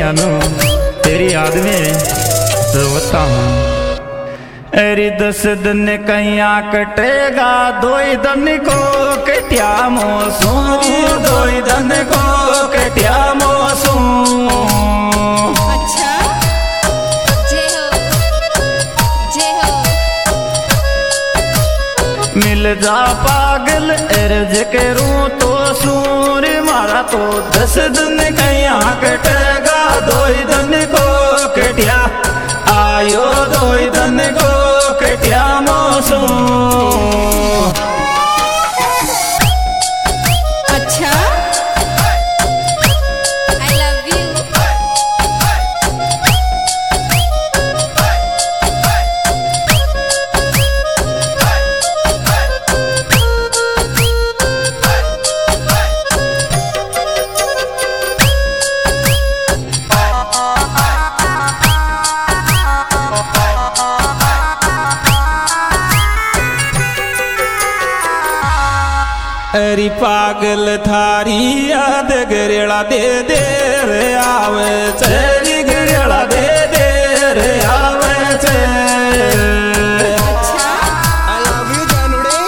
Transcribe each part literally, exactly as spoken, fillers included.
जानू तेरी याद में रोता हूँ। अरे दस दिन कैया कटेगा दोई दिन को कटिया मोसू, दोई दिन को कटिया मोसू। अच्छा जय हो जय हो। मिल जा पागल अर्ज करूं तो सूर मारा तो दस दिन कैया कटेगा दोई दिन को कटिया आयो दोई दिन को कटिया मोसू। अच्छा आई लव यू। अरे पागल थारी याद गरेड़ा दे दे रे आवे चली गरेड़ा दे दे रे आवे चे। अच्छा आई लव यू जानूड़ी।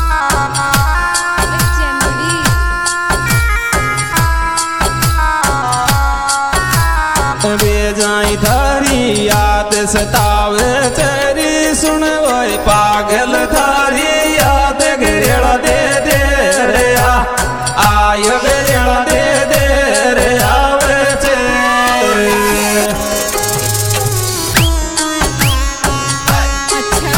जनवरी बे जाई थारी याद सतावे चरी सुन वही पागल थारी याद गरेड़ा दे दे रे आयो गरेड़ा दे दे रे आवे चे। अच्छा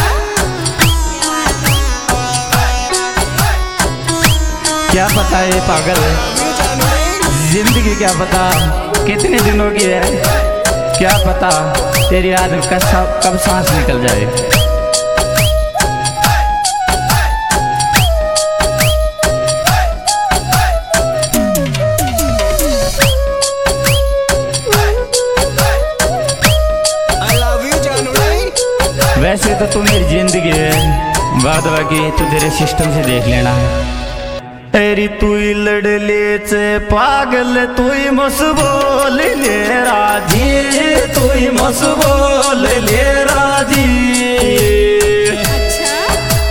क्या पता है पागल जिंदगी क्या पता कितने दिनों की है, क्या पता तेरी याद में कब कब सांस निकल जाए। वैसे तो तू मेरी जिंदगी है, बाद बाकी तू तेरे सिस्टम से देख लेना। तेरी तू लड़ ले चे पागल तू मस बोल ले राजी, तू मस बोल ले राजी। अच्छा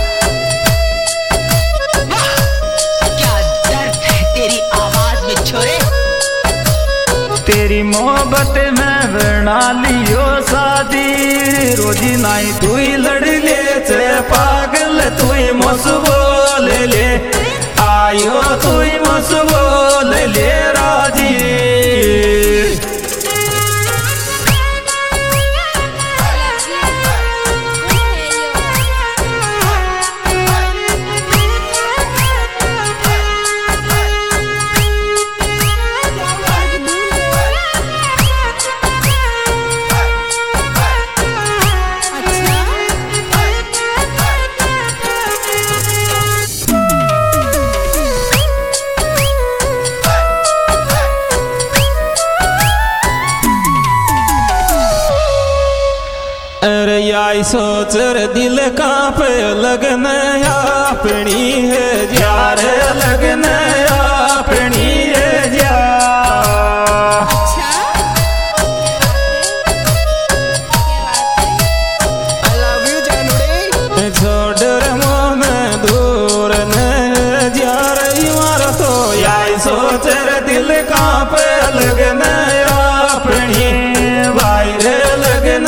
क्या दर्द है तेरी आवाज में छोरे। तेरी मोहब्बत में बना लियो शादी रोजी नाई तू लड़ ले चे पागल तू मस बोल ले आयो तू मस बोल ले राजी। अरे आई सोच रे दिल कांपे लगन अपनी है यार लगन अपनी है जा। अच्छा आई लव यू जानूड़ी। छोड़ रे मन दूर न जा रही मारा तो आई सोच रे दिल कांपे लगन अपनी भाई रे लगन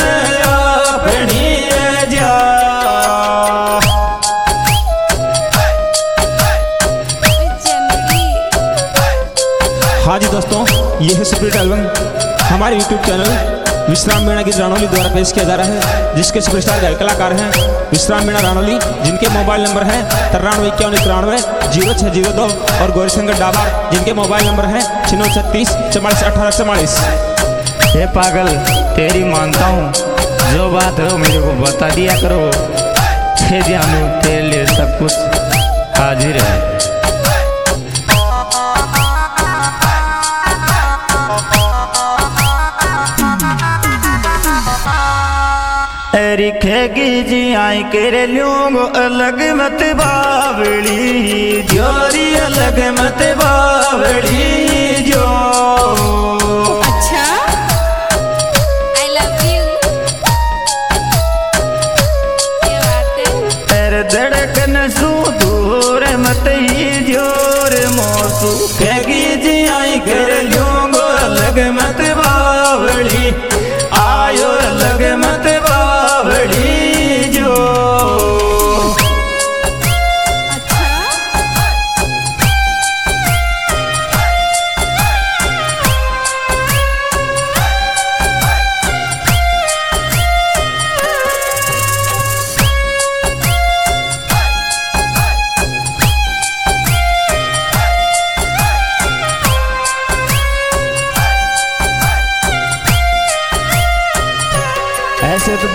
हाँ जी दोस्तों, ये है स्पिरिट एल्बम हमारे यूट्यूब चैनल विश्राम मीणा गीत रानौली द्वारा पेश किया जा रहा है, जिसके सुपरस्टार गायक कलाकार हैं विश्राम मीणा रानौली, जिनके मोबाइल नंबर है तिरानवे इक्यावन तिरानवे जीरो छः जीरो दो, और गौरीशंकर डाबार, जिनके मोबाइल नंबर है छिन्नवे छत्तीस चवालीस अठारह चवालीस। हे पागल तेरी मानता हूँ, जो बात है वो मेरे को बता दिया करो, हे जानू तेरे लिए सब कुछ हाजिर है। रिखेगी जी आई केरे लूंगो अलग मत बावड़ी जोरी अलग मत बावड़ी जो। अच्छा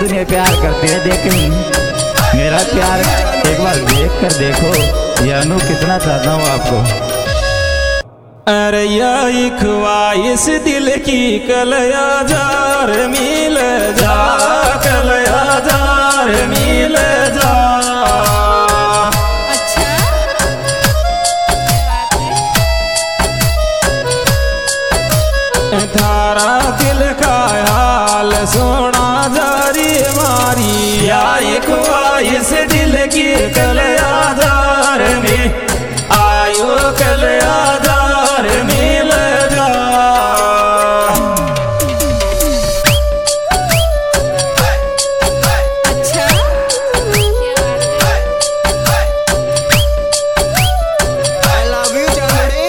दुनिया प्यार करती है, देख मेरा प्यार एक बार देख कर देखो, जानू कितना चाहता हूँ आपको। अरे यही ख्वाहिश दिल की कल हजार मिल जा, कल हजार मिल जा। अच्छा थारा दिल का हाल सोना जारी मारी, यही ख्वाहिश दिल की कल हजार में आयो, कल हजार मिल जा। अच्छा I love you, Chandani.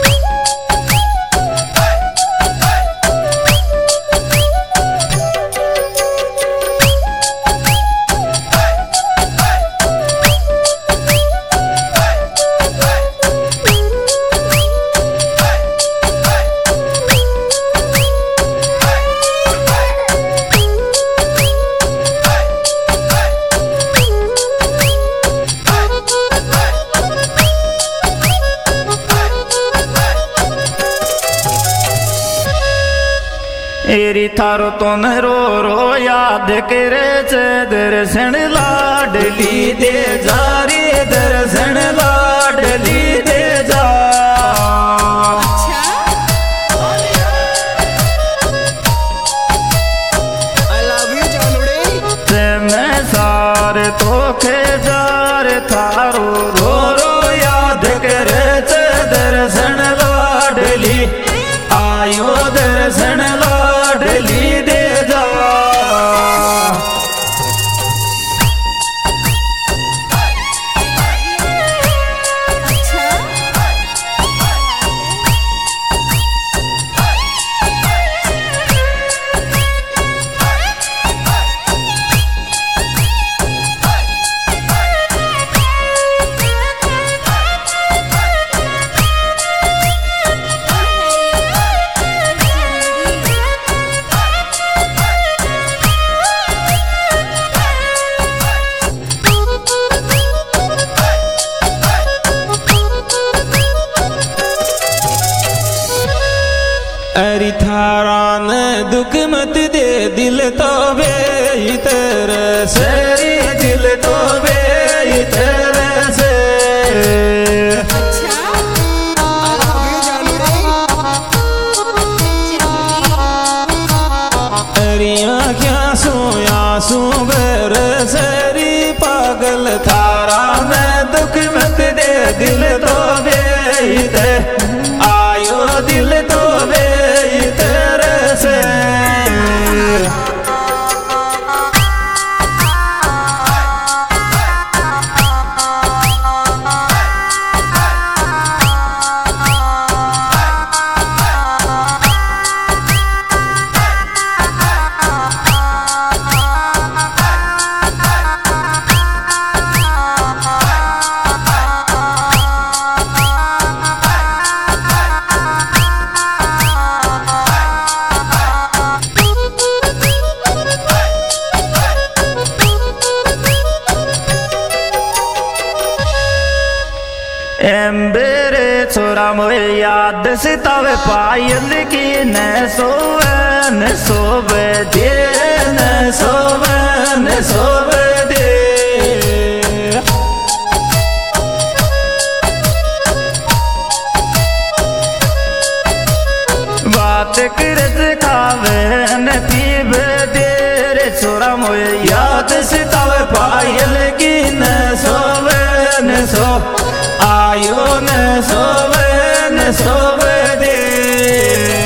एरी थारो तो न रो रो याद करे चे, दर्शन लाडली दे जा रे, दर्शन लाडली दे जा। अच्छा I love you, Chandani. ते मैं सारे तो खे जार थारो रो रो याद करे चे, दर्शन लाडली आयो, दर्शन लाडली दे जा। अच्छा अरे थारा ने दुख मत दे, दिल तो बे तेरे से, दिल तो बे तेरे से। अच्छा I love you, Chandani. अरे क्या सोया सो बर सरी पागल, थारा ने दुख मत दे, दिल तो बे तेरे आयो, दिल तो बे तेरे से। एम्बेरे छोरा मोए याद सितावे, पायल की न सोवे न सोवे दे, न सोवे न सोवे दे। बात करत खावे न पीवे दे रे, छोरा मोए याद सितावे, पायल की न सोवे न सो आयो, न सोवे न सोवे दे।